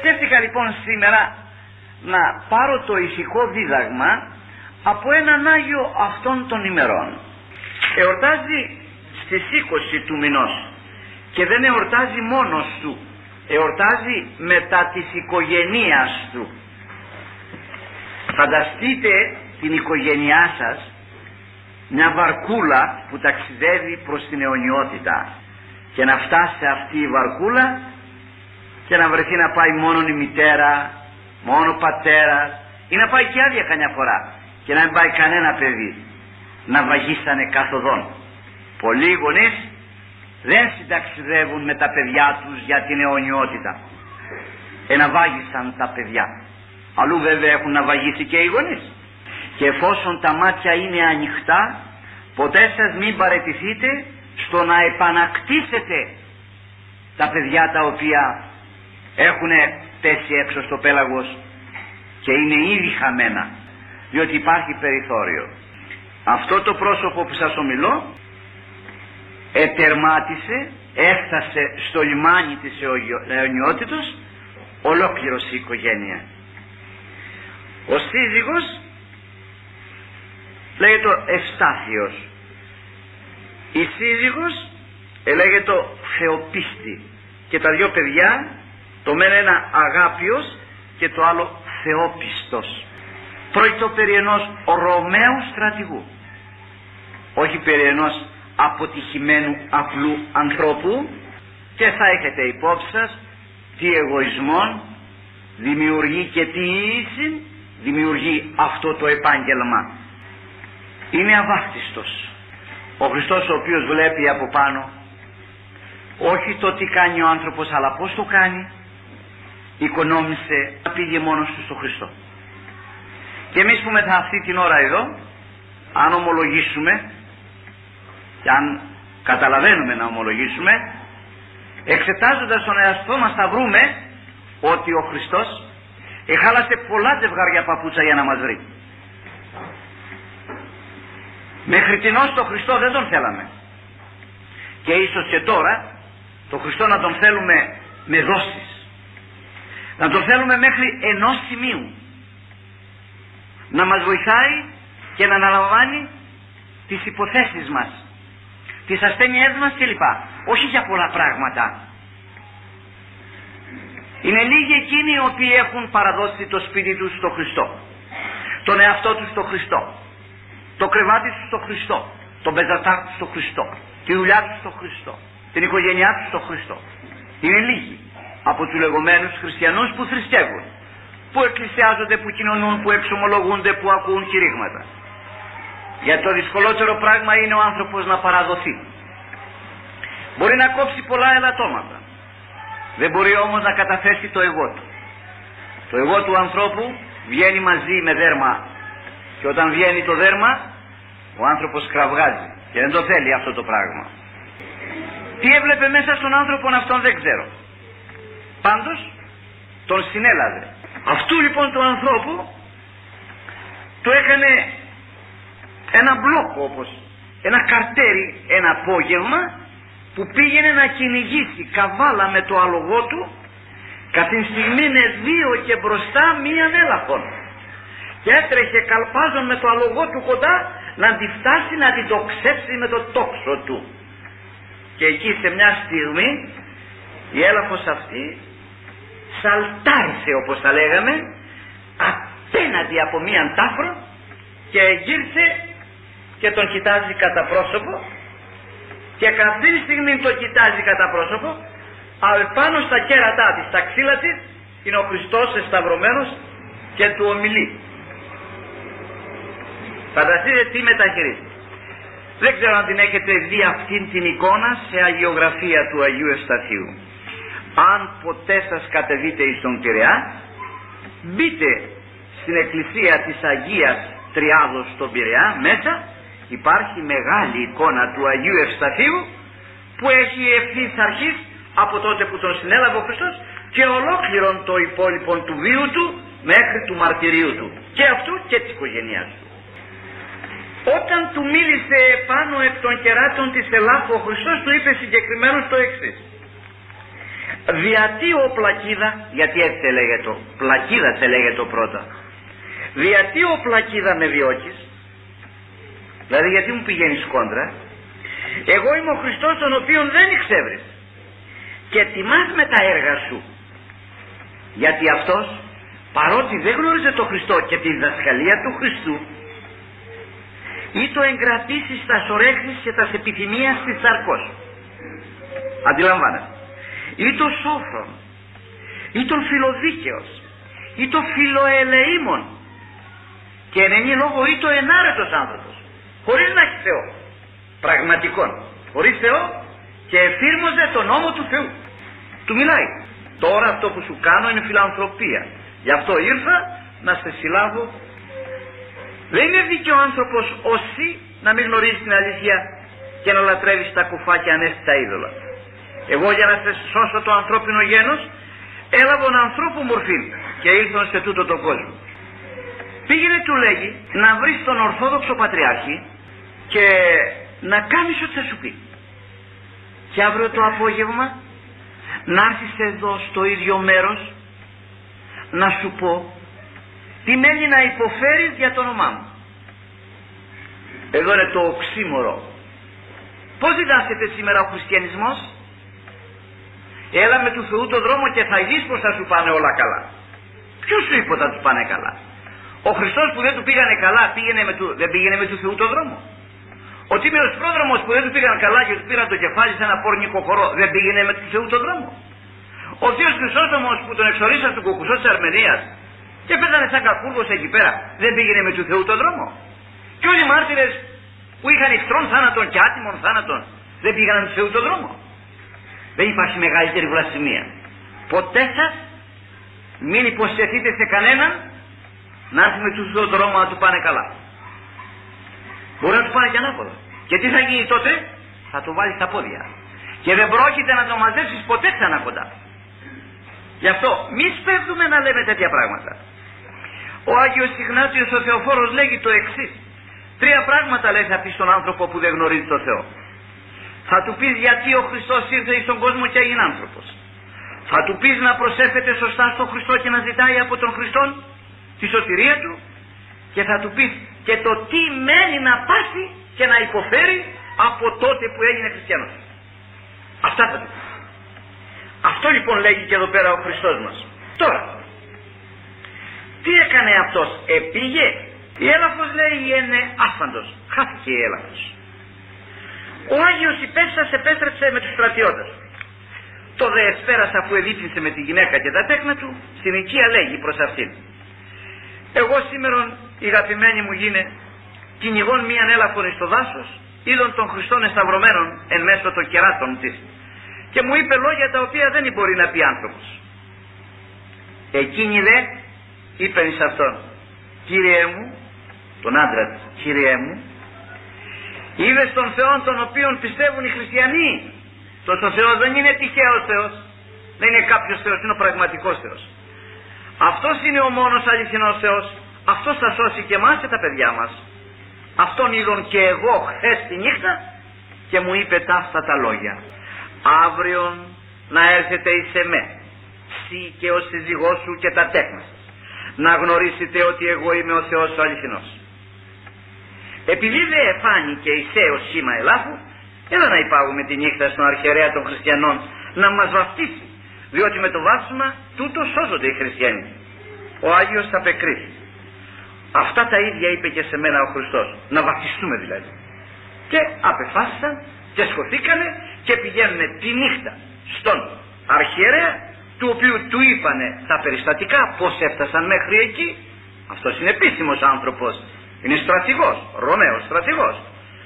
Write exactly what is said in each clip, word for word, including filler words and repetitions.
σκέφτηκα λοιπόν σήμερα να πάρω το ηθικό δίδαγμα από έναν Άγιο αυτών των ημερών. Εορτάζει στις είκοσι του μηνός και δεν εορτάζει μόνος του, εορτάζει μετά της οικογένειας του. Φανταστείτε την οικογένειά σας, μια βαρκούλα που ταξιδεύει προς την αιωνιότητα, και να φτάσει αυτή η βαρκούλα και να βρεθεί να πάει μόνο η μητέρα, μόνο ο πατέρας, ή να πάει και άδεια καμιά φορά και να μην πάει κανένα παιδί, να βαγίσανε καθοδόν. Πολλοί γονείς δεν συνταξιδεύουν με τα παιδιά τους για την αιωνιότητα. Εναβάγισαν τα παιδιά. Αλλού βέβαια έχουν να βαγίσει και οι γονείς. Και εφόσον τα μάτια είναι ανοιχτά, ποτέ σας μην παραιτηθείτε στο να επανακτήσετε τα παιδιά τα οποία έχουν πέσει έξω στο πέλαγος και είναι ήδη χαμένα, διότι υπάρχει περιθώριο. Αυτό το πρόσωπο που σας ομιλώ ετερμάτισε, έφτασε στο λιμάνι της αιωνιότητος ολόκληρος η οικογένεια. Ο σύζυγος λέγεται Ευστάθιος, η σύζυγος λέγεται Θεοπίστη, και τα δυο παιδιά, το μένα ένα Αγάπιος και το άλλο Θεόπιστος. Πρόκειται περί ενός Ρωμαίου στρατηγού, όχι περί ενός αποτυχημένου απλού ανθρώπου, και θα έχετε υπόψη σας τι εγωισμό δημιουργεί και τι ίση δημιουργεί αυτό το επάγγελμα. Είναι αβάκτιστος ο Χριστός, ο οποίος βλέπει από πάνω όχι το τι κάνει ο άνθρωπος, αλλά πως το κάνει. Οικονόμησε, πήγε μόνος του στο Χριστό. Και εμείς που μετά αυτή την ώρα εδώ, αν ομολογήσουμε και αν καταλαβαίνουμε να ομολογήσουμε, εξετάζοντας τον εαυτό μας θα βρούμε ότι ο Χριστός εχάλασε πολλά ζευγάρια παπούτσα για να μας βρει. Μέχρι τινός το Χριστό δεν τον θέλαμε, και ίσως και τώρα το Χριστό να τον θέλουμε με δόσεις, να τον θέλουμε μέχρι ενός σημείου, να μας βοηθάει και να αναλαμβάνει τις υποθέσεις μας, τις ασθένειές μας κλπ. Όχι για πολλά πράγματα. Είναι λίγοι εκείνοι οι οποίοι έχουν παραδώσει το σπίτι τους στο Χριστό, τον εαυτό τους στο Χριστό, το κρεβάτι τους στο Χριστό, τον πεζατά τους στο Χριστό, τη δουλειά τους στο Χριστό, την οικογένειά τους στο Χριστό. Είναι λίγοι από τους λεγόμενους χριστιανούς που θρησκεύουν, που εκκλησιάζονται, που κοινωνούν, που εξομολογούνται, που ακούν κηρύγματα. Γιατί το δυσκολότερο πράγμα είναι ο άνθρωπος να παραδοθεί. Μπορεί να κόψει πολλά ελαττώματα, δεν μπορεί όμως να καταθέσει το εγώ του. Το εγώ του ανθρώπου βγαίνει μαζί με δέρμα, και όταν βγαίνει το δέρμα ο άνθρωπος κραυγάζει και δεν το θέλει αυτό το πράγμα. Τι έβλεπε μέσα στον άνθρωπο αυτόν δεν ξέρω, πάντως τον συνέλαβε. Αυτού λοιπόν του ανθρώπου το έκανε ένα μπλόκο, όπως ένα καρτέρι, ένα απόγευμα που πήγαινε να κυνηγήσει καβάλα με το άλογο του, καθ' την στιγμή είναι δύο και μπροστά μίαν έλαφον, και έτρεχε καλπάζον με το άλογο του κοντά να τη φτάσει να την τοξέψει με το τόξο του. Και εκεί σε μια στιγμή η έλαφος αυτή σαλτάρισε, όπως τα λέγαμε, απέναντι από μίαν τάφρο, και γύρισε και τον κοιτάζει κατά πρόσωπο, και αυτή τη στιγμή το κοιτάζει κατά πρόσωπο, αλλά πάνω στα κέρατά της, στα ξύλα της, είναι ο Χριστός εσταυρωμένος και του ομιλεί. Φανταστείτε τι μεταχειρίζεται. Δεν ξέρω αν την έχετε δει αυτήν την εικόνα σε αγιογραφία του Αγίου Ευσταθίου. Αν ποτέ σας κατεβείτε εις τον Πειραιά, μπείτε στην εκκλησία της Αγίας Τριάδος στον Πειραιά, μέσα υπάρχει μεγάλη εικόνα του Αγίου Ευσταθίου, που έχει ευθύς αρχής από τότε που τον συνέλαβε ο Χριστός και ολόκληρον το υπόλοιπο του βίου του μέχρι του μαρτυρίου του, και αυτού και της οικογένειάς του. Όταν του μίλησε πάνω εκ των κεράτων της ελάφου, ο Χριστός του είπε συγκεκριμένως το εξής: διατί ο πλακίδα, γιατί έτσι έλεγε το, πλακίδα τε λέγε το πρώτα, διατί ο πλακίδα με διώκεις, δηλαδή γιατί μου πηγαίνεις κόντρα, εγώ είμαι ο Χριστός τον οποίον δεν εξεύρεις και τιμάς με τα έργα σου, γιατί αυτός παρότι δεν γνώριζε τον Χριστό και τη διδασκαλία του Χριστού, ή το εγκρατήσεις τα σωρέξεις και τα επιθυμίας της σαρκός, αντιλαμβάνεσαι, ή το σόφρον, ή τον φιλοδίκαιος, ή το φιλοελεήμον, και εν ενή λόγω ή το ενάρετος άνθρωπος, χωρίς να έχει Θεό, πραγματικόν, χωρίς Θεό, και εφήρμοζε τον νόμο του Θεού. Του μιλάει, τώρα αυτό που σου κάνω είναι φιλανθρωπία, γι' αυτό ήρθα να σε συλλάβω. Δεν είναι δίκαιο ο άνθρωπος όσοι να μην γνωρίζει την αλήθεια και να λατρεύει τα κουφά και ανέστητα είδωλα. Εγώ για να σε σώσω το ανθρώπινο γένος έλαβον ανθρώπου μορφή και ήλθον σε τούτο τον κόσμο. Πήγαινε, του λέγει, να βρεις τον Ορθόδοξο Πατριάρχη και να κάνεις ό,τι θα σου πει. Και αύριο το απόγευμα να έρθεις εδώ στο ίδιο μέρος να σου πω τι μένει να υποφέρεις για το όνομά μου. Εδώ είναι το οξύμορο. Πώς διδάσκεται σήμερα ο χριστιανισμός? Έλα με του Θεού το δρόμο και θα δεις πως θα σου πάνε όλα καλά. Ποιος σου είπε θα του πάνε καλά? Ο Χριστός που δεν του πήγανε καλά πήγαινε με του, δεν πήγαινε με του Θεού το δρόμο? Ο τίμιος πρόδρομος που δεν του πήγαν καλά και του πήραν το κεφάλι σε ένα πόρνικο χορό δεν πήγαινε με του Θεού το δρόμο? Ο Θείος Χρυσόστομος που τον εξορίσαν στον Κουκουσό της Αρμενίας και πέτανε σαν κακούργος εκεί πέρα δεν πήγαινε με του Θεού το δρόμο? Και όλοι οι μάρτυρες που είχαν εχθρών θάνατον και άτιμων θάνατον δεν πήγαν με του Θεού το δρόμο? Δεν υπάρχει μεγαλύτερη βλασφημία. Ποτέ σας μην υποσχεθείτε σε κανέναν να έρθει με του Θεού το δρόμο να του πάνε καλά. Μπορεί να του πάνε και ανάποδα. Και τι θα γίνει τότε? Θα το βάλεις στα πόδια και δεν πρόκειται να το μαζέψεις ποτέ ξανά κοντά. Γι' αυτό μη σπέβδουμε να λέμε τέτοια πράγματα. Ο Άγιος Ιγνάτιος ο Θεοφόρος λέγει το εξής: τρία πράγματα λέει θα πει στον άνθρωπο που δεν γνωρίζει τον Θεό. Θα του πεις γιατί ο Χριστός ήρθε στον κόσμο και έγινε άνθρωπος. Θα του πεις να προσέφεται σωστά στον Χριστό και να ζητάει από τον Χριστό τη σωτηρία του. Και θα του πεις και το τι μένει να πάσει και να υποφέρει από τότε που έγινε χριστιανός. Αυτά θα του πεις. Αυτό λοιπόν λέγει και εδώ πέρα ο Χριστός μας. Τώρα, τι έκανε αυτός? Επήγε. Η έλαφος λέει είναι άφαντος. Χάθηκε η έλαφος. Ο Άγιος Υπέστας επέστρεψε με τους στρατιώτες. Το δε εσπέρασα που ελήφθησε με τη γυναίκα και τα τέκνα του, στην οικία λέγει προς αυτήν: εγώ σήμερον, η αγαπημένη μου γίνε, κυνηγών μίαν έλαφον εις το δάσος, είδον των Χριστών εσταυρωμένων εν μέσω των κεράτων της, και μου είπε λόγια τα οποία δεν μπορεί να πει άνθρωπος. Εκείνη δε είπε εις αυτόν: Κύριε μου, τον άντρα της, Κύριε μου, είδες τον Θεό τον οποίον πιστεύουν οι χριστιανοί. Τόσο Θεός δεν είναι τυχαίος Θεός, δεν είναι κάποιος Θεός, είναι ο πραγματικός Θεός. Αυτός είναι ο μόνος αληθινός Θεός. Αυτός θα σώσει και εμάς και τα παιδιά μας. Αυτόν είδον και εγώ χθες τη νύχτα και μου είπε ταύτα τα λόγια: αύριον να έρθετε εις εμέ, σύ και ο σύζυγός σου και τα τέκνα σας, να γνωρίσετε ότι εγώ είμαι ο Θεός ο αληθινός. Επειδή δε εφάνηκε εισαίος σήμα ελάφου, έλα να υπάγουμε τη νύχτα στον αρχιερέα των χριστιανών να μας βαφτίσει, διότι με το βάφτισμα τούτο σώζονται οι χριστιανοί. Ο Άγιος θα απεκρίθη. Αυτά τα ίδια είπε και σε μένα ο Χριστός, να βαφτιστούμε δηλαδή. Και απεφάσισαν και σκοθήκανε και πηγαίνουν τη νύχτα στον αρχιερέα, του οποίου του είπανε τα περιστατικά, πώς έφτασαν μέχρι εκεί. Αυτός είναι επίσημος άνθρωπος, είναι στρατηγός, Ρωμαίος στρατηγός.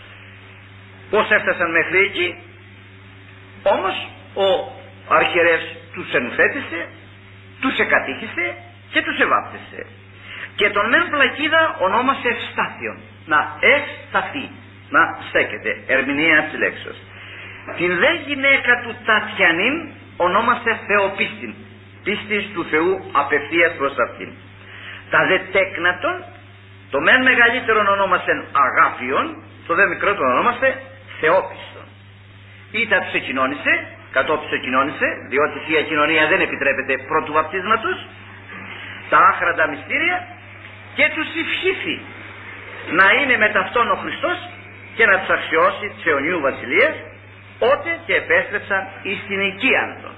Πώς έφτασαν μέχρι εκεί? Όμως ο αρχιερέας τους ενουθέτησε, τους εκατήχησε και τους εβάπτισε. Και τον μεν πλακίδα ονόμασε Ευστάθιον, να ευσταθεί, να στέκεται, ερμηνεία της λέξης. Την δε γυναίκα του Τατιανήν ονόμασε Θεοπίστην, πίστης του Θεού απευθείας προς αυτήν. Τα δε τέκνατον, το μεν μεγαλύτερον ονόμασε Αγάπιον, το δε μικρότερο ονόμασε Θεόπιστον. Ή τα τους εκοινώνησε κατόπιν σε κοινώνησε, διότι η Θεία Κοινωνία δεν επιτρέπεται πρώτου βαπτίσματος, τα άχραντα μυστήρια, και τους ευχήθη να είναι με ταυτόν ο Χριστός και να τους αξιώσει της αιωνίου βασιλείας, ότε και επέστρεψαν εις την οικίαν των.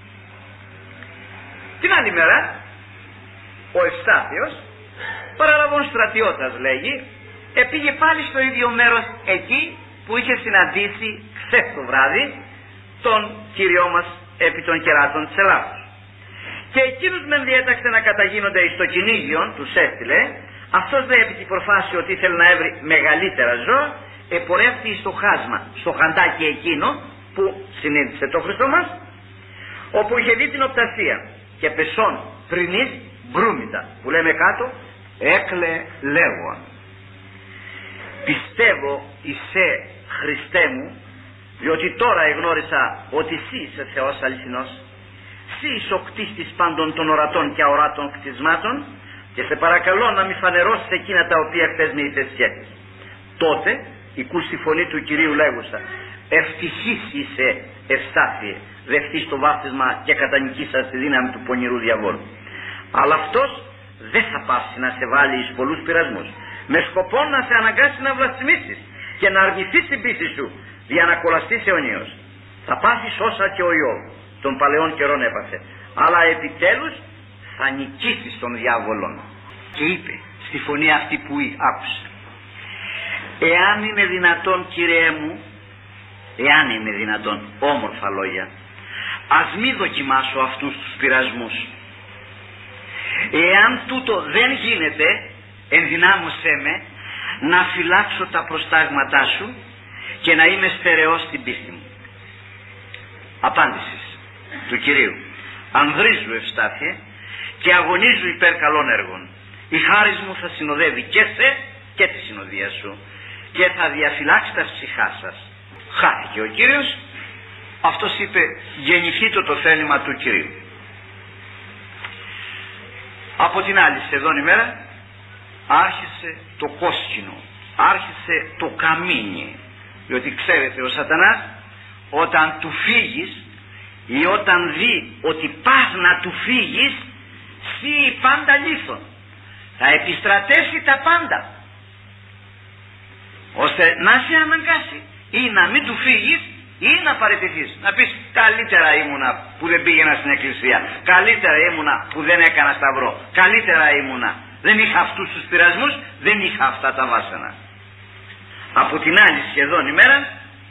Την άλλη μέρα ο Ευστάθιος, παραλαβών στρατιώτας λέγει, επήγε πάλι στο ίδιο μέρος εκεί που είχε συναντήσει χθες το βράδυ τον Κύριό μας επί των κεράτων της Ελλάδος. Και εκείνους μεν διέταξε να καταγίνονται εις το κυνήγιον, τους έστειλε, αυτός δε επί την προφάση ότι ήθελε να έβρει μεγαλύτερα ζώα, επορεύτηκε στο χάσμα, στο χαντάκι εκείνο που συνήθισε το Χριστό μας, όπου είχε δει την οπτασία και πεσόν πρινής μπρούμητα, που λέμε κάτω, έκλε λέγον. Πιστεύω εισέ Χριστέ μου, διότι τώρα εγνώρισα ότι εσύ είσαι Θεός αληθινός, εσύ είσαι ο κτίστης πάντων των ορατών και αοράτων κτισμάτων, και σε παρακαλώ να μη φανερώσεις εκείνα τα οποία χθες με είπες σκέφτης. Τότε ακούς τη φωνή του Κυρίου λέγουσα, ευτυχής είσαι Ευστάθιε, δεχτείς το βάπτισμα και κατανικήσας τη δύναμη του πονηρού διαβόλου. Αλλά αυτός δεν θα πάψει να σε βάλει εις πολλούς πειρασμούς, με σκοπό να σε αναγκάσει να βλασφημίσεις και να αρνηθείς την πίστη σου, για να κολλαστείς αιωνίως. Θα πάθεις όσα και ο Ιώβ των παλαιών καιρών έπαθε, αλλά επιτέλους θα νικήσεις τον διάβολον. Και είπε στη φωνή αυτή που άκουσε, εάν είναι δυνατόν, Κύριέ μου, εάν είναι δυνατόν, όμορφα λόγια, ας μη δοκιμάσω αυτούς τους πειρασμούς. Εάν τούτο δεν γίνεται, ενδυνάμωσέ με να φυλάξω τα προστάγματά σου και να είμαι στερεός στην πίστη μου. Απάντησης του Κυρίου, ανδρίζου Ευστάθιε και αγωνίζου υπέρ καλών έργων. Η χάρις μου θα συνοδεύει και σε και τη συνοδεία σου και θα διαφυλάξει τα ψυχά σας. Χάθηκε ο Κύριος. Αυτός είπε, γεννηθεί το το θέλημα του Κυρίου. Από την άλλη σχεδόν ημέρα άρχισε το κόσκινο, άρχισε το καμίνι, διότι ξέρετε ο Σατανάς όταν του φύγεις ή όταν δει ότι πας να του φύγεις, σύ πάντα λίθον, θα επιστρατεύσει τα πάντα ώστε να σε αναγκάσει ή να μην του φύγεις ή να παραιτηθείς, να πεις καλύτερα ήμουνα που δεν πήγαινα στην εκκλησία, καλύτερα ήμουνα που δεν έκανα σταυρό, καλύτερα ήμουνα, δεν είχα αυτούς τους πειρασμούς, δεν είχα αυτά τα βάσανα. Από την άλλη σχεδόν ημέρα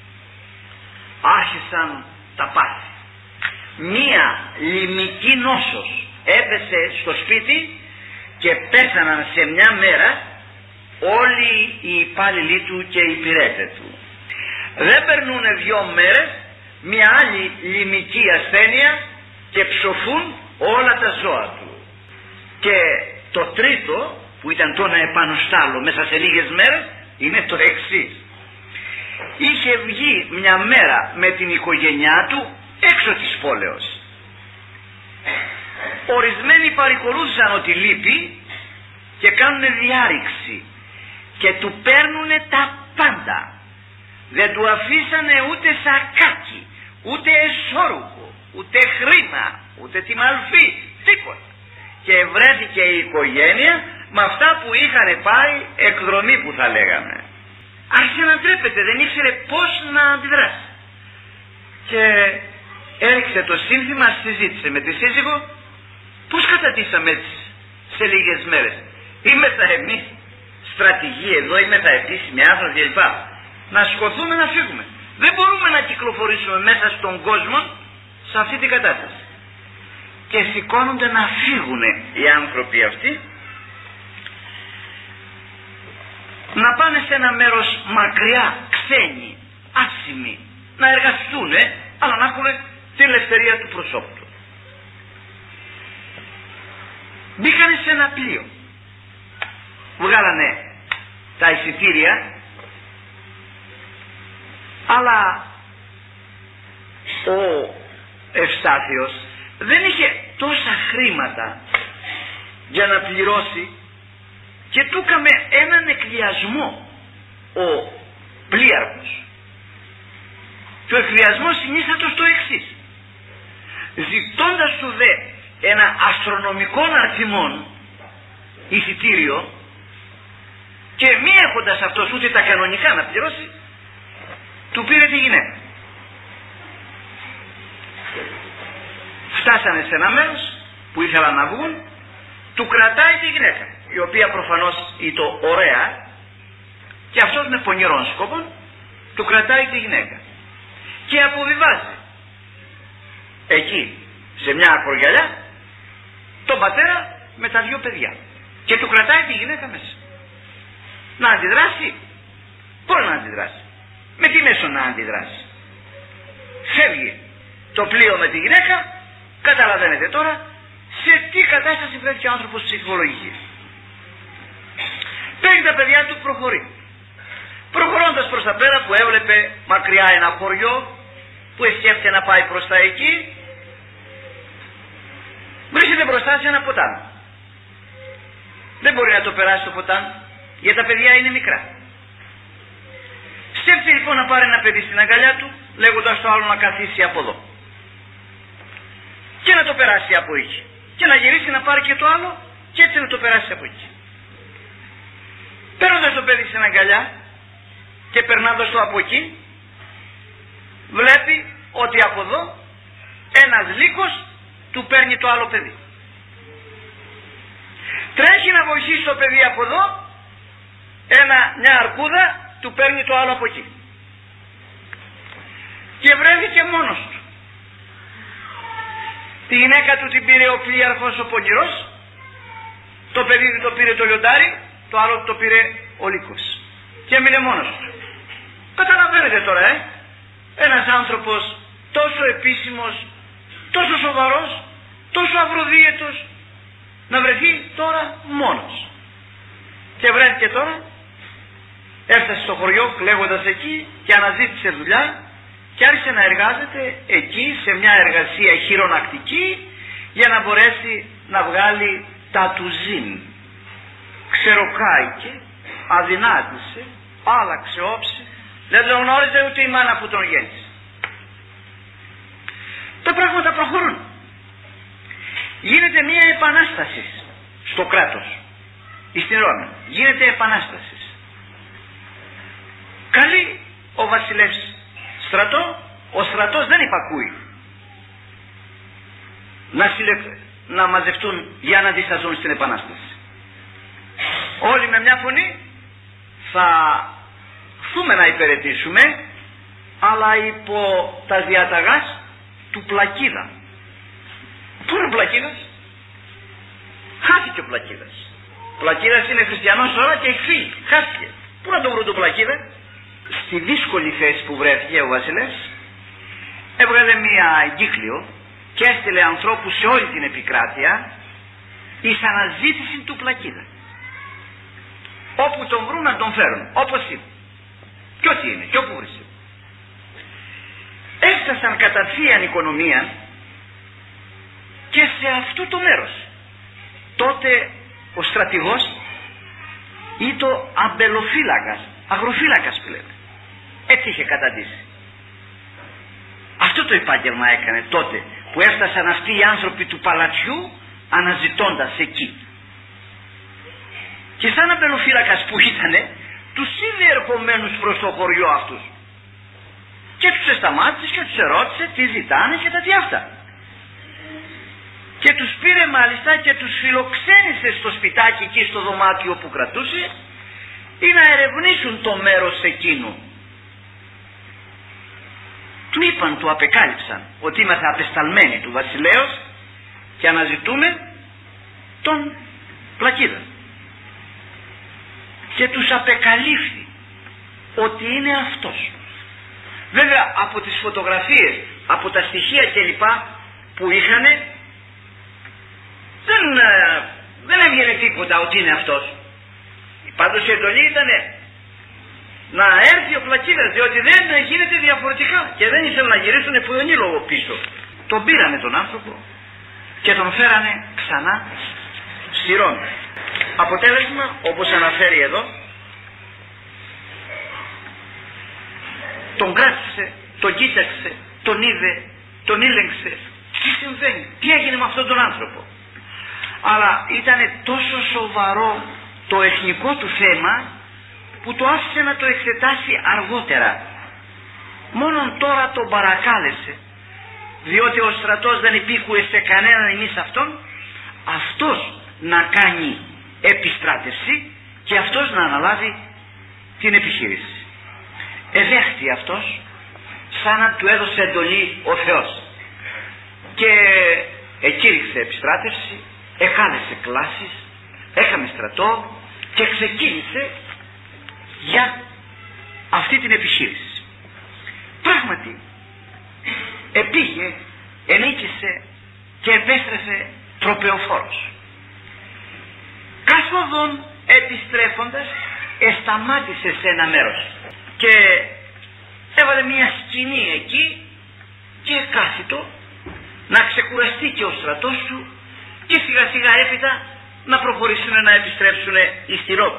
άρχισαν τα πάθη. Μία λιμική νόσος έπεσε στο σπίτι και πέθαναν σε μια μέρα όλοι οι υπάλληλοι του και οι υπηρέτες του. Δεν περνούνε δυο μέρες μια άλλη λιμική ασθένεια και ψοφούν όλα τα ζώα του. Και το τρίτο που ήταν το ένα επάνω στ' άλλο μέσα σε λίγες μέρες είναι το εξής. Είχε βγει μια μέρα με την οικογένειά του έξω της πόλεως. Ορισμένοι παρηγορούσαν ότι λείπει και κάνουν διάρρηξη και του παίρνουν τα πάντα. Δεν του αφήσανε ούτε σακάκι, ούτε εσώρουχο, ούτε χρήμα, ούτε τη μαλφή, τίποτα. Και βρέθηκε η οικογένεια με αυτά που είχαν πάει εκδρομή που θα λέγαμε. Άρχισε να τρέπεται, δεν ήξερε πώς να αντιδράσει. Και έριξε το σύνθημα, συζήτησε με τη σύζυγο, πώς κατατήσαμε έτσι σε λίγες μέρες. Είμεθα εμείς στρατηγοί εδώ, είμεθα επίσημοι άνθρωποι κλπ. Να σκοθούμε να φύγουμε. Δεν μπορούμε να κυκλοφορήσουμε μέσα στον κόσμο σε αυτή την κατάσταση. Και σηκώνονται να φύγουν οι άνθρωποι αυτοί, να πάνε σε ένα μέρος μακριά, ξένοι, άσημοι, να εργαστούν, αλλά να έχουν την ελευθερία του προσώπου του. Μπήκανε σε ένα πλοίο, βγάλανε τα εισιτήρια, αλλά ο Ευστάθιος δεν είχε τόσα χρήματα για να πληρώσει και του έκαμε έναν εκβιασμό ο πλοίαρχος. Και ο εκβιασμός συνίστατος το εξής. ζητώντας του δε ένα αστρονομικό αριθμό εισιτήριο και μη έχοντας αυτός ούτε τα κανονικά να πληρώσει, του πήρε τη γυναίκα. Φτάσανε σε ένα μέρος που ήθελαν να βγουν, του κρατάει τη γυναίκα, η οποία προφανώς ήταν ωραία, και αυτός με πονηρών σκόπων του κρατάει τη γυναίκα και αποβιβάζει εκεί σε μια ακρογιαλιά τον πατέρα με τα δυο παιδιά και του κρατάει τη γυναίκα μέσα. Να αντιδράσει? Πώς να αντιδράσει? Με τι μέσο να αντιδράσει? Φεύγει το πλοίο με τη γυναίκα. Καταλαβαίνετε τώρα σε τι κατάσταση βρέθηκε ο άνθρωπος ψυχολογική. Παίρνει τα παιδιά του, προχωρεί. Προχωρώντας προς τα πέρα, που έβλεπε μακριά ένα χωριό που σκέφτηκε να πάει προς τα εκεί, βρίσκεται μπροστά σε ένα ποτάμι. Δεν μπορεί να το περάσει το ποτάμι, γιατί τα παιδιά είναι μικρά. Σκέφτεται λοιπόν να πάρει ένα παιδί στην αγκαλιά του, λέγοντας το άλλο να καθίσει από εδώ και να το περάσει από εκεί, και να γυρίσει να πάρει και το άλλο και έτσι να το περάσει από εκεί. Παίρνοντας το παιδί στην αγκαλιά και περνώντας το από εκεί, βλέπει ότι από εδώ ένας λύκος του παίρνει το άλλο παιδί. Τρέχει να βοηθήσει το παιδί από εδώ, ένα, μια αρκούδα του παίρνει το άλλο από εκεί. Και βρέθηκε μόνος του. Τη γυναίκα του την πήρε ο πλοίαρχος ο πονηρός, το παιδί το πήρε το λιοντάρι, το άλλο το πήρε ο λύκος. Και έμεινε μόνος του. Καταλαβαίνετε τώρα, ε, ένας άνθρωπος τόσο επίσημος, τόσο σοβαρός, τόσο αυροδίαιτος, να βρεθεί τώρα μόνος. Και βρέθηκε τώρα, έφτασε στο χωριό κλαίγοντας εκεί και αναζήτησε δουλειά και άρχισε να εργάζεται εκεί σε μια εργασία χειρονακτική για να μπορέσει να βγάλει τα του ζήν. Ξεροκάηκε, αδυνάτησε, άλλαξε όψη, δεν τον γνώριζε ούτε η μάνα που τον γέννησε. Τα πράγματα προχωρούν. Γίνεται μια επανάσταση στο κράτος, στην Ρώμη. Γίνεται επανάσταση. Καλεί ο βασιλεύς στρατό, ο στρατός δεν υπακούει να, συλλε... να μαζευτούν για να αντισταθούν στην επανάσταση. Όλοι με μια φωνή θα θούμε να υπηρετήσουμε, αλλά υπό τα διαταγάς του Πλακίδα. Πού είναι ο Πλακίδας? Χάθηκε ο Πλακίδας. Ο Πλακίδας είναι χριστιανός τώρα και έχει χάθηκε. Πού να τον βρουν τον Πλακίδα? Στη δύσκολη θέση που βρέθηκε ο βασιλεύς, έβγαλε μία εγκύκλιο και έστειλε ανθρώπους σε όλη την επικράτεια εις αναζήτηση του Πλακίδα. Όπου τον βρουν να τον φέρουν, όπως είναι. Και ό,τι είναι, και όπου βρίσκεται. Έφτασαν καταρχήν οικονομία και σε αυτό το μέρος. Τότε ο στρατηγός ή το αμπελοφύλακας, αγροφύλακας που λέτε. Έτσι είχε καταντήσει. Αυτό το επάγγελμα έκανε τότε που έφτασαν αυτοί οι άνθρωποι του παλατιού αναζητώντας εκεί. Και σαν αμπελοφύλακας που ήτανε, τους είδε ερχομένους προς το χωριό αυτούς. Και τους εσταμάτησε και τους ερώτησε τι ζητάνε και τα τι αυτά. Και τους πήρε μάλιστα και τους φιλοξένησε στο σπιτάκι εκεί στο δωμάτιο που κρατούσε ή να ερευνήσουν το μέρος εκείνου. Του είπαν, του απεκάλυψαν ότι είμαστε απεσταλμένοι του βασιλέως και αναζητούμε τον Πλακίδα. Και τους απεκαλύφθη ότι είναι αυτός. Βέβαια από τις φωτογραφίες, από τα στοιχεία κλπ που είχανε, δεν, δεν έβγαινε τίποτα ότι είναι αυτός. Πάντως η εντολή ήταν να έρθει ο Πλακίδας, διότι δεν γίνεται διαφορετικά και δεν ήθελαν να γυρίσουν που δεν λόγο πίσω. Τον πήρανε τον άνθρωπο και τον φέρανε ξανά στη Ρώμη. Αποτέλεσμα, όπως αναφέρει εδώ, τον κράτησε, τον κοίταξε, τον είδε, τον ήλεγξε τι συμβαίνει, τι έγινε με αυτόν τον άνθρωπο. Αλλά ήταν τόσο σοβαρό το εθνικό του θέμα που το άφησε να το εξετάσει αργότερα. Μόνον τώρα τον παρακάλεσε, διότι ο στρατός δεν υπήκουε σε κανέναν εμείς αυτόν, αυτός να κάνει επιστράτευση και αυτός να αναλάβει την επιχείρηση. Εδέχτη αυτός, σαν να του έδωσε εντολή ο Θεός, και εκήρυξε επιστράτευση, εκάλεσε κλάσεις, έκαμε στρατό και ξεκίνησε για αυτή την επιχείρηση. Πράγματι επήγε, ενίκησε και επέστρεφε τροπεοφόρος. Καθοδόν επιστρέφοντας εσταμάτησε σε ένα μέρος και έβαλε μια σκηνή εκεί και κάθιτο να ξεκουραστεί και ο στρατός του και σιγά σιγά έπειτα να προχωρήσουν να επιστρέψουν εις τη Ρώμη.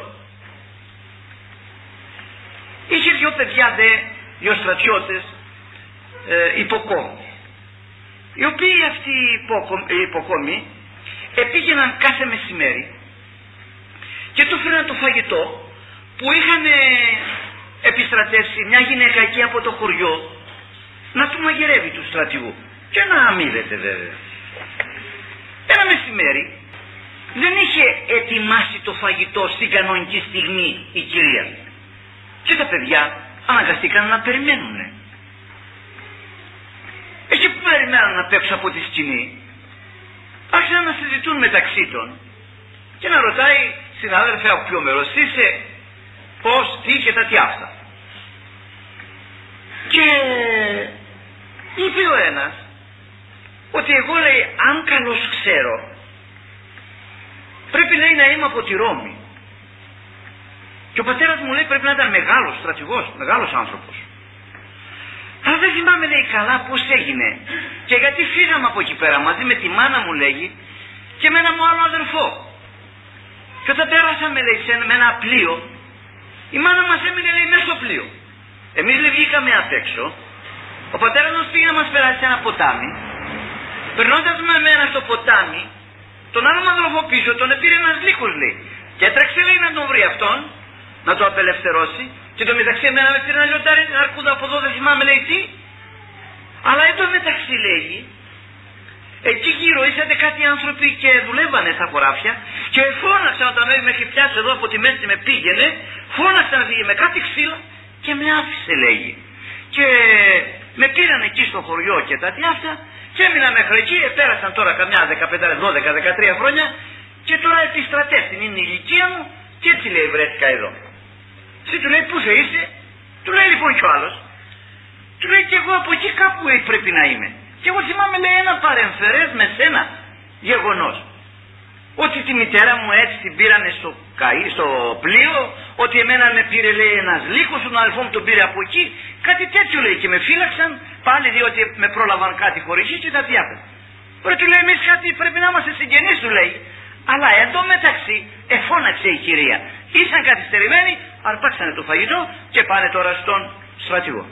Είχε δυο παιδιά δε, δυο στρατιώτες ε, υποκόμοι, οι οποίοι αυτοί οι υποκόμοι επήγαιναν κάθε μεσημέρι και του φέραν το φαγητό που είχαν επιστρατεύσει μια γυναίκα εκεί από το χωριό να του μαγειρεύει του στρατηγού και να αμείβεται βέβαια. Ένα μεσημέρι δεν είχε ετοιμάσει το φαγητό στην κανονική στιγμή η κυρία και τα παιδιά αναγκαστήκαν να περιμένουν. Εκεί που περιμέναν απ' έξω από τη σκηνή άρχισαν να συζητούν μεταξύ των και να ρωτάει, συνάδελφε, από ποιο μέρος είσαι, πώς, τι και τα τι αυτά. Και είπε ο ένας ότι εγώ, λέει, αν καλώς ξέρω, πρέπει, λέει, να είμαι από τη Ρώμη. Και ο πατέρας μου, λέει, πρέπει να ήταν μεγάλος στρατηγός, μεγάλος άνθρωπος. Αλλά δεν θυμάμαι, λέει, καλά πώς έγινε και γιατί φύγαμε από εκεί πέρα μαζί με τη μάνα μου, λέγει, και με ένα μου άλλο αδερφό. Και όταν πέρασαμε, λέει, σε, με ένα πλοίο, η μάνα μας έμεινε, λέει, μέσα στο πλοίο. Εμείς, λέει, βγήκαμε απ' έξω, ο πατέρας μας πήγε να μας περάσει σε ένα ποτάμι. Περνώντας με εμένα στο ποτάμι, τον άλλο αδερφό πίσω τον επήρε ένας λύκος, λέει, και έτρεξε, λέει, να τον βρει αυτόν, να το απελευθερώσει, και το μεταξύ εμένα με πήρε ένα λιοντάρι, ένα αρκούδα από εδώ, δεν θυμάμαι, λέει, τι. Αλλά εν τω μεταξύ, λέγει, εκεί γύρω ήσατε κάτι άνθρωποι και δουλεύανε στα χωράφια και φώναξαν όταν με είχε πιάσει εδώ από τη μέση, με πήγαινε, φώναξαν με κάτι ξύλα και με άφησε, λέγει. Και με πήραν εκεί στο χωριό και τα τι αυτά και έμεινα μέχρι εκεί, πέρασαν τώρα καμιά δεκαπέντε, δώδεκα, δεκατρία χρόνια και τώρα επιστρατεύτην, είναι η ηλικία μου και έτσι, λέει, βρέθηκα εδώ. Εσύ του λέει, πού θα είσαι, του λέει λοιπόν κι ο άλλος, του λέει και εγώ από εκεί κάπου πρέπει να είμαι. Και εγώ θυμάμαι, λέει, ένα παρεμφερές με σένα γεγονός. Ότι τη μητέρα μου έτσι την πήρανε στο, καΐ, στο πλοίο, ότι εμένα με πήρε, λέει, ένας λύκος, τον αδελφό μου τον πήρε από εκεί, κάτι τέτοιο, λέει, και με φύλαξαν πάλι διότι με πρόλαβαν κάτι χωρίς και τα διάφορα. Ωραία, του λέει, εμείς κάτι πρέπει να είμαστε συγγενείς, του λέει. Αλλά εδώ μεταξύ εφώναξε η κυρία. Ήσαν καθυστερημένοι, αρπάξανε το φαγητό και πάνε τώρα στον στρατηγό.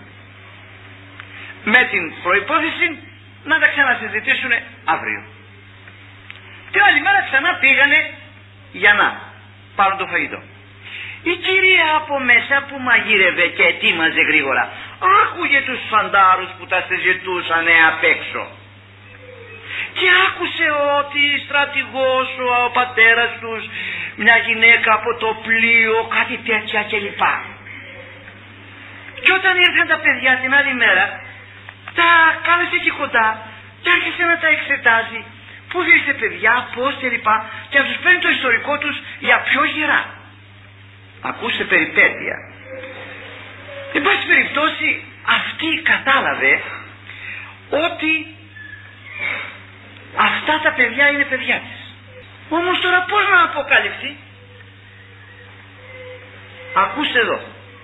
Με την προϋπόθεση να τα ξανασυζητήσουν αύριο. Την άλλη μέρα ξανά πήγανε για να πάρουν το φαγητό. Η κυρία από μέσα που μαγείρευε και ετοίμαζε γρήγορα, άκουγε τους φαντάρους που τα συζητούσαν απ' έξω. Και άκουσε ότι στρατηγός, ο πατέρας τους, μια γυναίκα από το πλοίο, κάτι τέτοια κλπ. Και όταν ήρθαν τα παιδιά την άλλη μέρα, τα κάλεσε εκεί κοντά και άρχισε να τα εξετάζει. Πού είστε παιδιά, πώς κλπ. Και να τους παίρνει το ιστορικό τους για πιο γερά. Ακούστε περιπέτεια. Εν πάση περιπτώσει αυτή κατάλαβε ότι αυτά τα παιδιά είναι παιδιά της. Όμως τώρα πώς να αποκαλυφθεί. Ακούστε εδώ.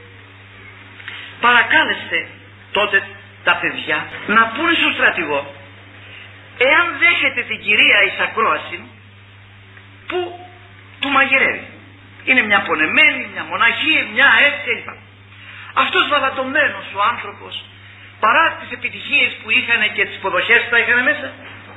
Παρακάλεσε τότε τα παιδιά να πούνε στον στρατηγό εάν δέχεται την κυρία εις ακρόαση που του μαγειρεύει. Είναι μια πονεμένη, μια μοναχή, μια έτσι κλπ. Αυτός βαλατωμένος ο άνθρωπος, παρά τις επιτυχίες που είχαν και τις υποδοχές που τα είχαν μέσα,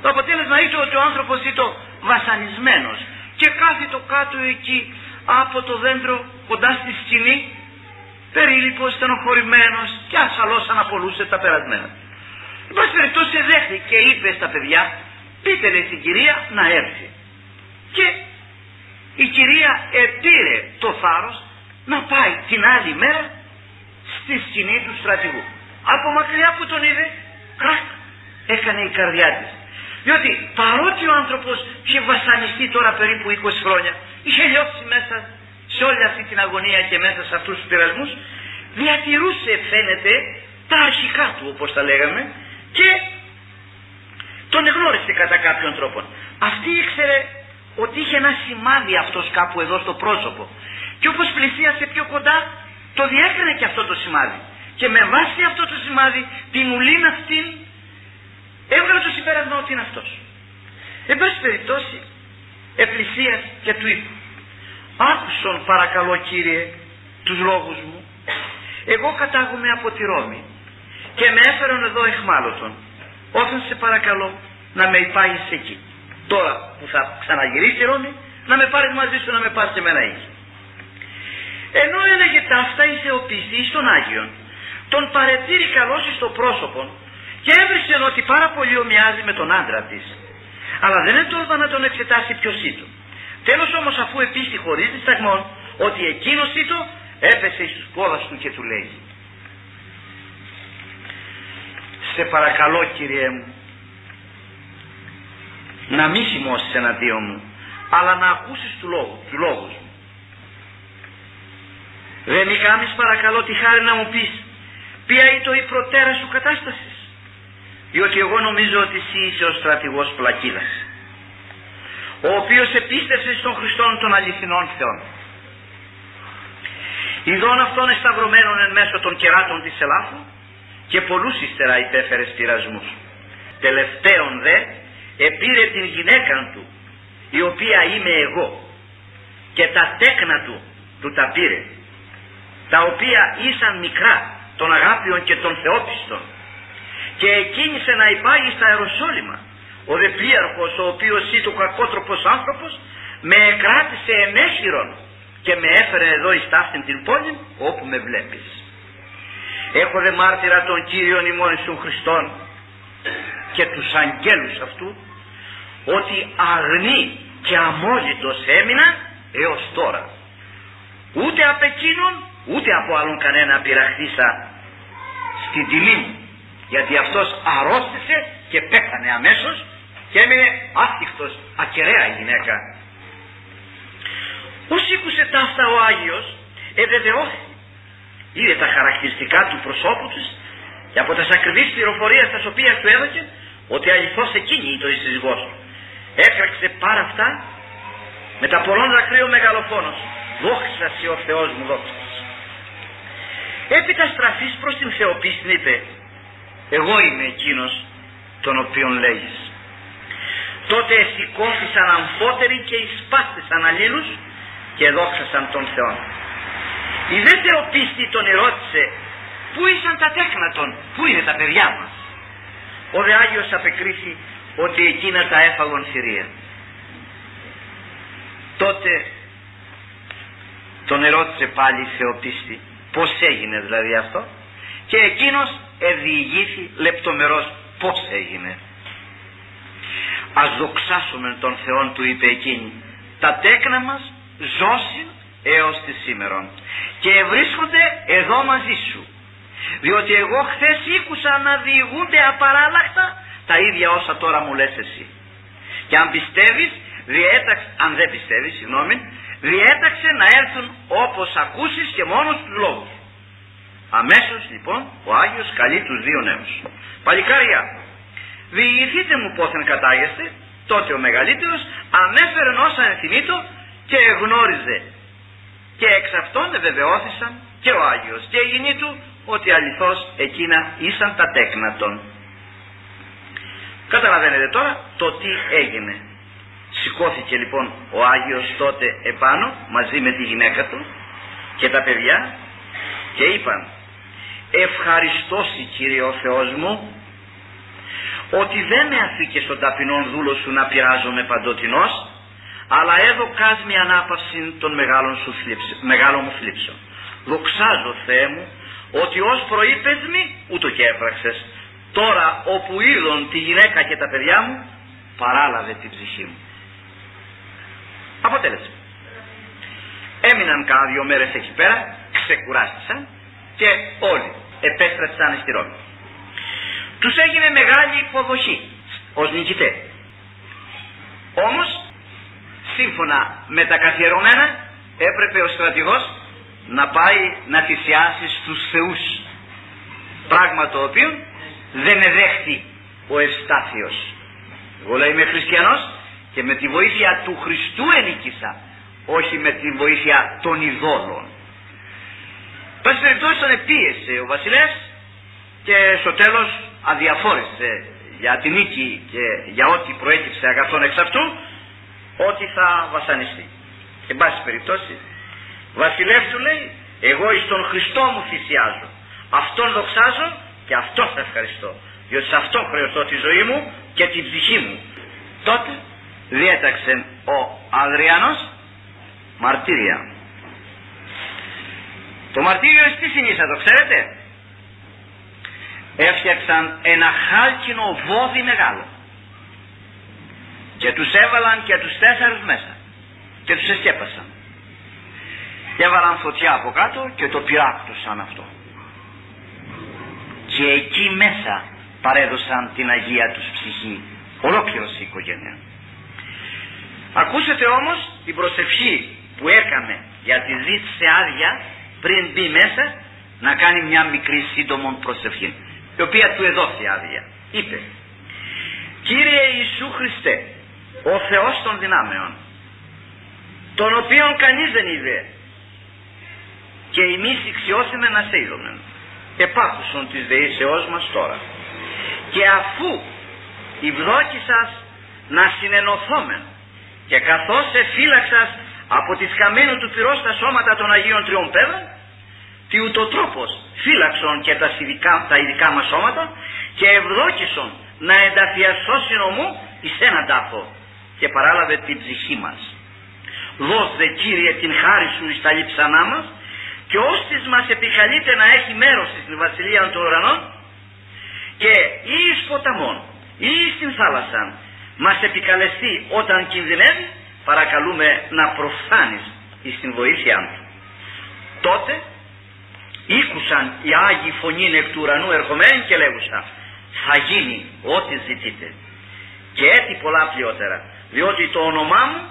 Το αποτέλεσμα ήταν ότι ο άνθρωπος ήταν βασανισμένος και κάθιτο κάτω εκεί από το δέντρο κοντά στη σκηνή, περίληπος, στενοχωρημένος και ασφαλώς αναπολούσε τα περασμένα. Εν πάση περιπτώσει δέχτηκε και είπε στα παιδιά, πείτε λέει στην κυρία να έρθει. Και η κυρία επήρε το θάρρος να πάει την άλλη μέρα στη σκηνή του στρατηγού. Από μακριά που τον είδε, κρακ, έκανε η καρδιά της. Διότι παρότι ο άνθρωπος είχε βασανιστεί τώρα περίπου είκοσι χρόνια, είχε λιώσει μέσα σε όλη αυτή την αγωνία και μέσα σε αυτούς τους πειρασμούς, διατηρούσε φαίνεται τα αρχικά του, όπως τα λέγαμε, και τον εγνώρισε κατά κάποιον τρόπο. Αυτή ήξερε ότι είχε ένα σημάδι αυτός κάπου εδώ στο πρόσωπο, και όπως πλησίασε πιο κοντά το διέκρινε και αυτό το σημάδι, και με βάση αυτό το σημάδι την ουλίνα αυτήν έβγαλε το συμπέρασμα ότι είναι αυτός. Εν πάση περιπτώσει επλησίασε και του είπε, άκουσον παρακαλώ κύριε τους λόγους μου, εγώ κατάγομαι από τη Ρώμη και με έφεραν εδώ εχμάλωτον, όταν σε παρακαλώ να με υπάγεις εκεί. Τώρα που θα ξαναγυρίσει η Ρώμη, να με πάρεις μαζί σου, να με πάρεις σε μένα εκεί. Ενώ έλεγε ταύτα η θεοπιστή στον Άγιον, τον παρετήρη καλώσει στο πρόσωπο και έβρισε ότι πάρα πολύ ομοιάζει με τον άντρα της, αλλά δεν έτολβα να τον εξετάσει ποιος ήταν. Τέλος όμως, αφού επίστη χωρίς δισταγμόν ότι εκείνος ήταν, έπεσε στους πόδας του και του λέει, σε παρακαλώ κύριε μου, να μη σημώσεις εναντίον μου, αλλά να ακούσεις του λόγου, του λόγους μου. Δεν μη κάμεις παρακαλώ τη χάρη να μου πεις ποια είναι η προτέρα σου κατάσταση, διότι εγώ νομίζω ότι εσύ είσαι ο στρατηγός Πλακίδας, ο οποίος επίστευσε στον Χριστόν των αληθινών Θεών. Ιδών αυτών εσταυρωμένων εν μέσω των κεράτων της Ελάφου και πολλούς ύστερα υπέφερε πειρασμούς. Τελευταίον δε επήρε την γυναίκα του, η οποία είμαι εγώ, και τα τέκνα του του τα πήρε, τα οποία ήσαν μικρά των αγάπιων και των θεόπιστων, και εκκίνησε να υπάγει στα Ιεροσόλυμα. Ο δε πλοίαρχος, ο οποίος ήταν ο κακότροπος άνθρωπος, με εκράτησε ενέχειρον και με έφερε εδώ εις ταύτην την πόλη όπου με βλέπεις. Έχω δε μάρτυρα τον Κύριον ημών Ιησούν Χριστόν και τους αγγέλους αυτού, ότι αγνή και αμόλυτος έμεινα έως τώρα. Ούτε απ' εκείνον ούτε από άλλον κανένα πειραχθήσα στην τιμή μου, γιατί αυτός αρρώστησε και πέθανε αμέσως και έμεινε άστιχτος, ακεραία η γυναίκα. Ως ήκουσε ταύτα ο Άγιος, ευεβεβαιώθη, είδε τα χαρακτηριστικά του προσώπου τους και από τις ακριβείς πληροφορίες τις οποίες του έδωκε ότι αληθώς εκείνη ήταν η σύζυγός του. Έκραξε πάρα αυτά με τα πολλών δακρύων μεγαλοφόνος, δόξα σε ο Θεός μου, δόξα. Έπειτα στραφής προς την θεοπίστην είπε, εγώ είμαι εκείνος τον οποίον λέγεις. Τότε εσηκώθησαν αμφότεροι και εισπάστησαν αλλήλους και δόξασαν τον Θεόν. Η δε θεοπίστη τον ερώτησε, πού ήσαν τα τέκνα των, πού είναι τα παιδιά μας. Ο δε Άγιος απεκρίθη ότι εκείνα τα έφαγον θηρία. Τότε τον ερώτησε πάλι η θεοπίστη, πώς έγινε δηλαδή αυτό, και εκείνος εδιηγήθη λεπτομερώς πώς έγινε. Ας δοξάσουμε τον Θεόν, του είπε εκείνη, τα τέκνα μας ζώσιν έως τη σήμερον και βρίσκονται εδώ μαζί σου, διότι εγώ χθες ήκουσα να διηγούνται απαράλλαχτα τα ίδια όσα τώρα μου λες εσύ. Και αν πιστεύεις, διέταξε, αν δεν πιστεύεις, συγγνώμη, διέταξε να έρθουν όπως ακούσεις και μόνος τους λόγους. Αμέσως λοιπόν ο Άγιος καλεί τους δύο νέους. Παλικάρια, διηγηθείτε μου πόθεν κατάγεστε. Τότε ο μεγαλύτερος ανέφερε όσα ενθυμήτω και εγνώριζε, και εξ αυτών βεβαιώθησαν και ο Άγιος και η γυνή του ότι αληθώς εκείνα ήσαν τα τέκνα των. Καταλαβαίνετε τώρα το τι έγινε. Σηκώθηκε λοιπόν ο Άγιος τότε επάνω μαζί με τη γυναίκα του και τα παιδιά και είπαν, ευχαριστώσει Κύριε ο Θεός μου, ότι δεν με αφήκες στον ταπεινόν δούλο σου να πειράζομαι παντοτινός, αλλά έδωκας με ανάπαυση των μεγάλων, σου θλίψ, μεγάλων μου θλίψεων. Δοξάζω, Θεέ μου, ότι ως προείπες μη ούτω και έπραξες. Τώρα όπου είδον τη γυναίκα και τα παιδιά μου, παράλαβε την ψυχή μου. Αποτέλεσμα. Έμειναν κάνα δύο μέρες εκεί πέρα, ξεκουράστησαν και όλοι επέστρεψαν στη Ρώμη. Τους έγινε μεγάλη υποδοχή ως νικητές. Όμως, σύμφωνα με τα καθιερωμένα, έπρεπε ο στρατηγός να πάει να θυσιάσει στους θεούς, πράγμα το οποίο δεν εδέχθη ο Ευστάθιος. Εγώ λέει είμαι χριστιανός και με τη βοήθεια του Χριστού ενίκησα, όχι με τη βοήθεια των ειδόλων. Πάση περιπτώσει τον επίεσε ο βασιλεύς και στο τέλος αδιαφόρησε για την νίκη και για ό,τι προέκυψε αγαθόν εξ αυτού, ότι θα βασανιστεί. Εν πάση περιπτώσει, βασιλεύ του λέει, εγώ εις τον Χριστό μου θυσιάζω, αυτόν δοξάζω και αυτόν θα ευχαριστώ, διότι σε αυτόν χρεωστώ τη ζωή μου και την ψυχή μου. Τότε διέταξε ο Αδριανός μαρτύρια. Το μαρτύριο τι συνήθα, το ξέρετε? Έφτιαξαν ένα χάλκινο βόδι μεγάλο και τους έβαλαν και τους τέσσερους μέσα και τους εσκέπασαν και έβαλαν φωτιά από κάτω και το πυράκτωσαν αυτό και εκεί μέσα παρέδωσαν την Αγία τους ψυχή, ολόκληρος η οικογένεια. Ακούσετε όμως την προσευχή που έκανε, γιατί ζήτησε άδεια πριν μπει μέσα να κάνει μια μικρή σύντομη προσευχή, η οποία του εδόθη άδεια. Είπε, Κύριε Ιησού Χριστέ, ο Θεός των δυνάμεων, τον οποίον κανείς δεν είδε και εμείς ηξιώσιμε να σε είδομεν, επάκουσον της δεήσεώς μας τώρα, και αφού ευδόκησας να συνενωθόμεν και καθώς εφύλαξας από τη σκαμμένου του πυρός τα σώματα των Αγίων Τριών Πέδων, τι ούτω τρόπος φύλαξον και τα ειδικά, τα ειδικά μας σώματα και ευδόκησον να ενταφιασώσιν ομού εις έναν τάφο και παράλαβε την ψυχή μας. Δώσ' δε Κύριε την χάρη σου εις τα λείψανά μας και ώστις μας επικαλείται να έχει μέρος στην Βασιλεία των Ουρανών και ή εις ποταμών ή στην θάλασσα μας επικαλεστεί όταν κινδυνεύει, παρακαλούμε να προφθάνεις εις την βοήθειά του. Τότε ήκουσαν οι Άγιοι φωνήν εκ του ουρανού ερχομένοι και λέγουσαν, θα γίνει ό,τι ζητείτε και έτσι πολλά πλειότερα, διότι το όνομά μου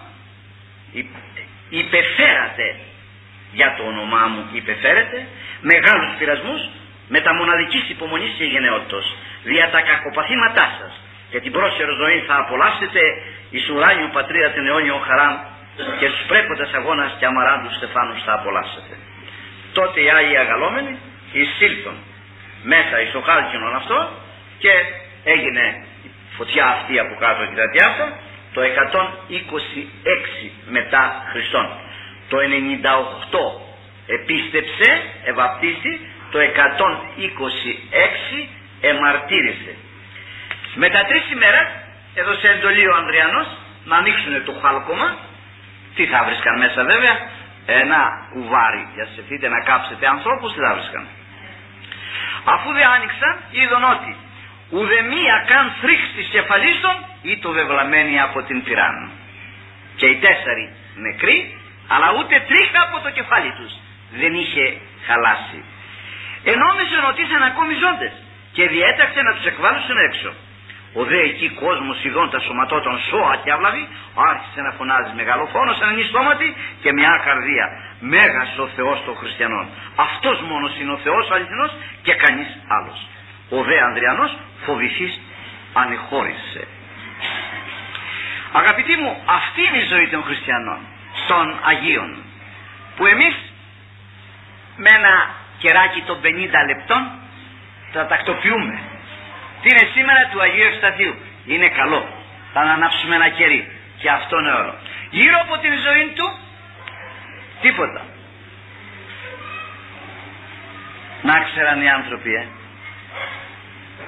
υπεφέρατε, για το όνομά μου υπεφέρετε μεγάλους πειρασμούς με τα μοναδικής υπομονής και γενναιότητος, δια τα κακοπαθήματά σας και την πρόσχερο ζωή θα απολαύσετε εις ουράνιου πατρίδα την αιώνιον χαράν και στους πρέποντες αγώνας και αμαράντους στεφάνους θα απολαύσετε. Τότε οι Άγιοι αγαλόμενοι εισήλθον μέσα εις το χάλκινον αυτό και έγινε φωτιά αυτή από κάτω και τα διάφορα το εκατόν είκοσι έξι μετά Χριστόν. Το ενενήντα οκτώ επίστεψε, ευαπτίσει, το εκατόν είκοσι έξι εμαρτύρησε. Μετά τρεις ημέρες έδωσε εντολή ο Ανδριανός να ανοίξουν το χάλκομα. Τι θα βρίσκαν μέσα βέβαια? Ένα κουβάρι για σεφείτε να κάψετε ανθρώπους, τι θα βρίσκαν? Αφού δεν άνοιξαν είδον ότι ουδεμία καν θρίξ της κεφαλίστων ή το βεβλαμένη από την πυράν. Και οι τέσσερι νεκροί, αλλά ούτε τρίχα από το κεφάλι τους δεν είχε χαλάσει. Ενόμισαν ότι ήταν ακόμη ζώντες και διέταξε να τους εκβάλουν έξω. Ο δε εκεί κόσμος ειδών τα σωματώτων σώα και αυλαβή άρχισε να φωνάζει μεγαλοφόνος σαν ενιστόματι και μια καρδία. Μέγας ο Θεός των χριστιανών. Αυτός μόνος είναι ο Θεός αληθινός και κανείς άλλος. Ο δε Ανδριανός φοβηθής ανεχώρησε. Αγαπητοί μου, αυτή είναι η ζωή των χριστιανών, των Αγίων, που εμείς με ένα κεράκι των πενήντα λεπτών θα τακτοποιούμε. Τι είναι σήμερα του Αγίου Ευσταθίου? Είναι καλό. Θα ανάψουμε ένα κερί και αυτό είναι όλο. Γύρω από την ζωή του τίποτα. Να ξέραν οι άνθρωποι, ε.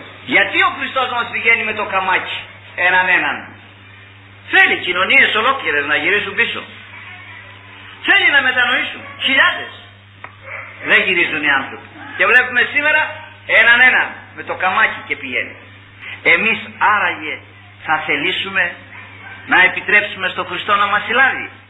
Γιατί ο Χριστός μας πηγαίνει με το καμάκι έναν έναν? Θέλει κοινωνίες ολόκληρες να γυρίσουν πίσω. Θέλει να μετανοήσουν. Χιλιάδες δεν γυρίζουν οι άνθρωποι. Και βλέπουμε σήμερα έναν έναν με το καμάκι και πηγαίνει. Εμείς άραγε θα θελήσουμε να επιτρέψουμε στον Χριστό να μας συλλάβει?